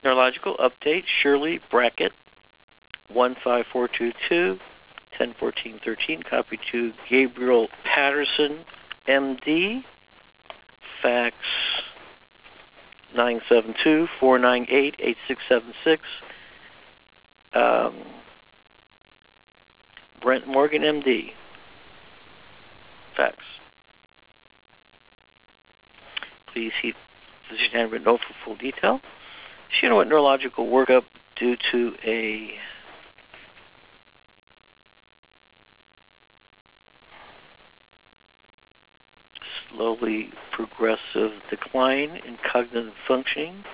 Neurological update, Shirley Brackett, 15422, 101413, copy to Gabriel Patterson, MD, fax 972-498-8676. Brent Morgan, MD, fax. Please see physician handwritten note for full detail. She underwent neurological workup due to a slowly progressive decline in cognitive functioning.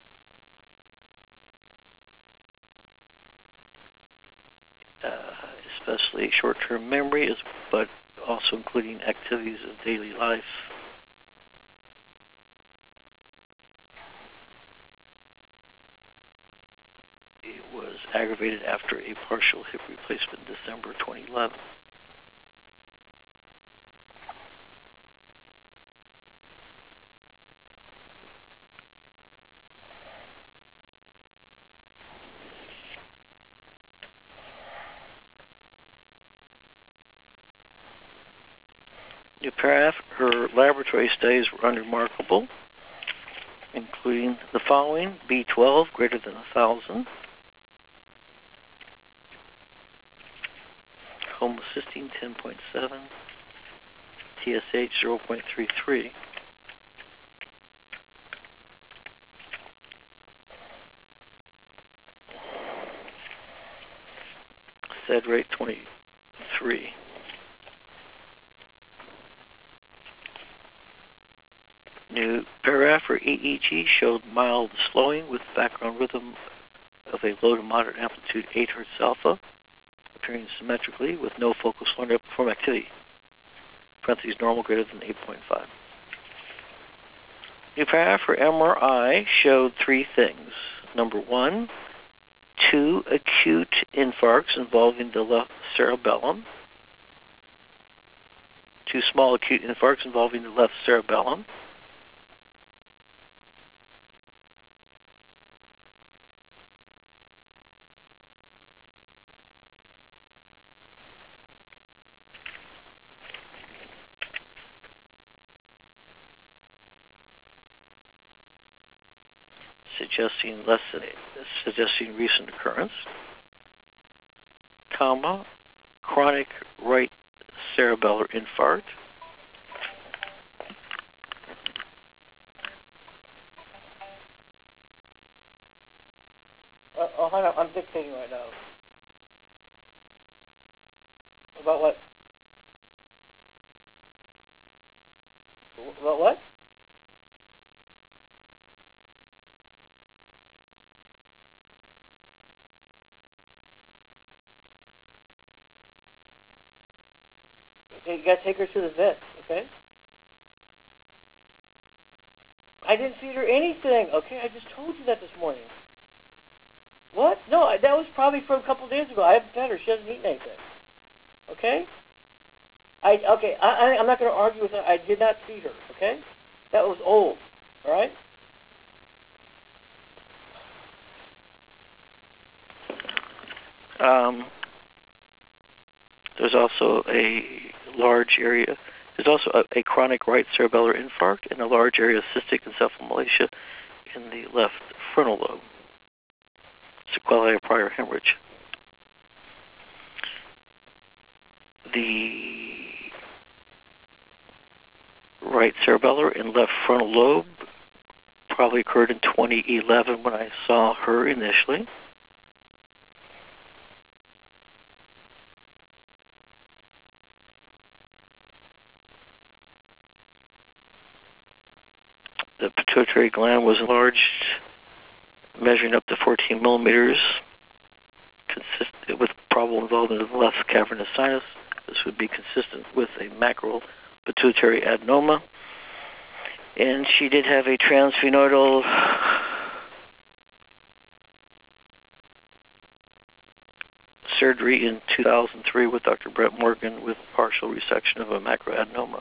Especially short-term memory, but also including activities of daily life. It was aggravated after a partial hip replacement in December 2011. New paragraph, her laboratory studies were unremarkable, including the following: B12 greater than 1,000, homocysteine 10.7, TSH 0.33, SED rate 23. New paragraph for EEG showed mild slowing with background rhythm of a low to moderate amplitude 8 Hz alpha, appearing symmetrically with no focal slowing up perform activity. Parentheses normal greater than 8.5. New paragraph for MRI showed three things. Number one, 2 acute infarcts involving the left cerebellum. 2 small acute infarcts involving the left cerebellum. Suggesting recent occurrence, comma, chronic right cerebellar infarct, hold on, I'm dictating right now. About what? About what? Okay, you gotta take her to the vet, okay? I didn't feed her anything, okay? I just told you that this morning. What? No, that was probably from a couple days ago. I haven't fed her. She hasn't eaten anything. Okay? I'm not going to argue with her. I did not feed her, okay? That was old, all right? There's also a large area. There's also a chronic right cerebellar infarct and a large area of cystic encephalomalacia in the left frontal lobe. Sequelae of prior hemorrhage. The right cerebellar and left frontal lobe probably occurred in 2011 when I saw her initially. The pituitary gland was enlarged, measuring up to 14 millimeters, consistent with probable involvement of the left cavernous sinus. This would be consistent with a macro pituitary adenoma. And she did have a transsphenoidal surgery in 2003 with Dr. Brent Morgan with partial resection of a macroadenoma.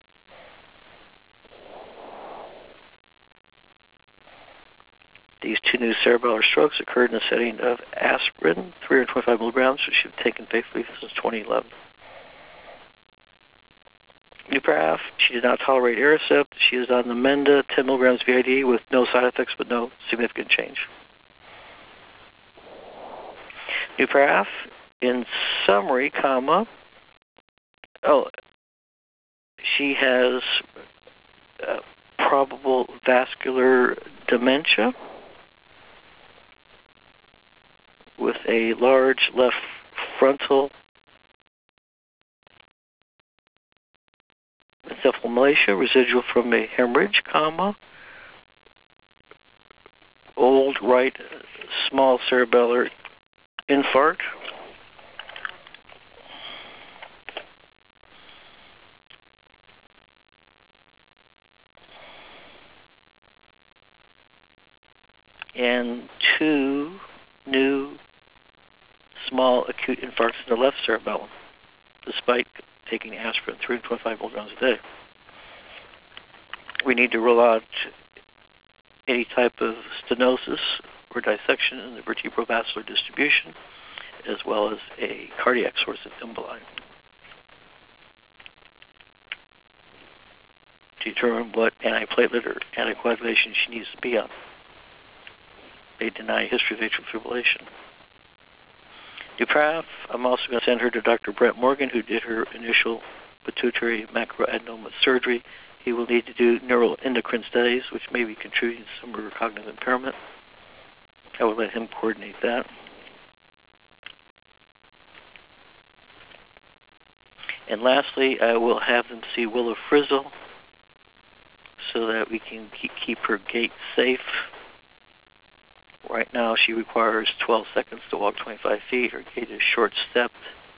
These 2 new cerebellar strokes occurred in the setting of aspirin, 325 milligrams, which she'd taken faithfully since 2011. New paragraph, she did not tolerate Aricept. She is on Namenda, 10 milligrams BID with no side effects but no significant change. New paragraph, in summary, comma, she has probable vascular dementia with a large left frontal encephalomalacia residual from a hemorrhage, comma, old right small cerebellar infarct, and 2 new small acute infarcts in the left cerebellum, despite taking aspirin 325 milligrams a day. We need to rule out any type of stenosis or dissection in the vertebrovascular distribution, as well as a cardiac source of emboli. Determine what antiplatelet or anticoagulation she needs to be on. They deny history of atrial fibrillation. Dupraf, I'm also going to send her to Dr. Brent Morgan, who did her initial pituitary macroadenoma surgery. He will need to do neuroendocrine studies, which may be contributing to some of her cognitive impairment. I will let him coordinate that. And lastly, I will have them see Willa Frizzle so that we can keep her gait safe. Right now, she requires 12 seconds to walk 25 feet. Her gait is short-stepped.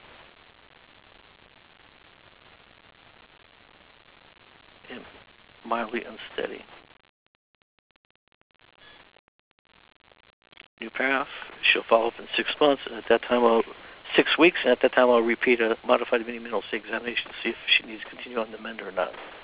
And mildly unsteady. New paragraph. She'll follow up in 6 months, and at that time, 6 weeks, and at that time I'll repeat a modified mini-mental state examination to see if she needs to continue on the Namenda or not.